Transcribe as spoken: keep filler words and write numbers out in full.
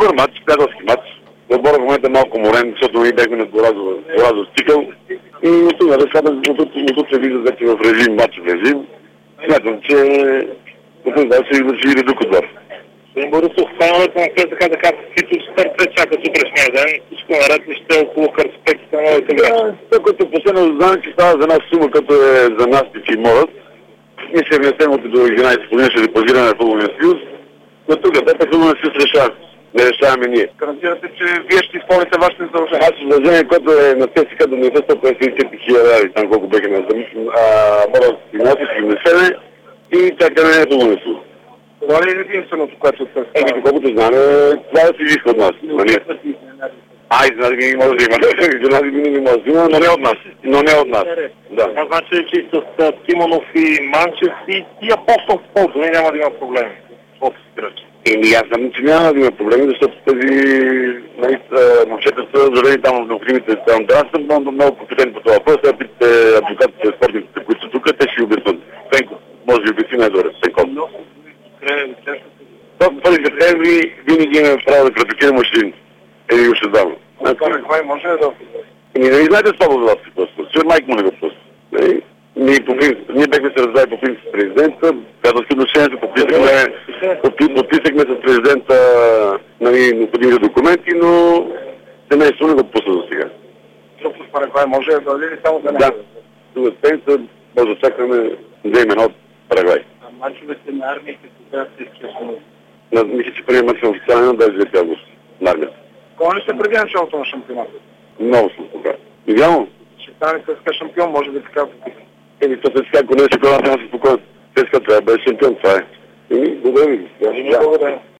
Добър матч, приятелски матч. Отборът в момента е малко морен, защото ние бяхме на Горазов цикъл. И от това от се вижда вече в режим, матчов режим. Смятам, че от това ще види друг отбор. Господин Борисов, феновете на КЗК да кажат, които стартове чакат утрешния ден, всичко наред ли ще е около перспективите на новите мрежи? Да, това, което последно знам, че става за една сума, като е за нас и морът. Ние ще внесем от до единайсет години, ще депозираме на Футболния съюз. Но тук, дете Футболния съюз решава. Не решаваме ние. Гарантирате, че вие ще изпълните вашите задължения? Аз задължение, което е на ТСК до сто петдесет и четири хиляди, там колко беха на замислим, морът си носи, си внесеме и чакаме Футболния съюз. Това ли е единственото, което се Е, колкото знаме, това да се изиска от нас. А, изненади винаги може да има. Изненади винаги може да има, но не от нас. Но не от нас. Да. Това значи, че с Тимонов и Манчев и, и Апостол в полза няма да има проблеми. Еми, аз знам, че няма да има проблеми, защото тези момчета са заредени там в необходимите там. Да, аз съм много компетентен по това въпрос. Сега питате адвокатите, спортниците, които са тук, те ще обяснат. Пенко, може да обясни най-добре. Пенко. В първи септември винаги имаме право да критикираме още един още давно. Парагвай може да... Ами не ви знаете с това въпроси просто. Сигур майк му не го просто. Ние, ние бехме се раздали по принцип с президента, приятелски отношения се подписахме, подписахме с президента нали, необходимите документи, но семейство не го пусна до сега. Защото с Парагвай може да дойде ли само за него? Да. Тук спенца може да чакаме две имена от Парагвай. А мачовете на армията кога се изчезват? Мисля, че приема мач на официален на двадесет и девети август на армията. Кога ли се преди началото на шампионата? Много съм кога. Идеално? Ще стане ЦСКА шампион, може да така попитам. Еми, то ЦСКА, ако не е шампионат, няма се спокоен. ЦСКА трябва да бъде шампион, това е. Еми, благодаря ви. Благодаря.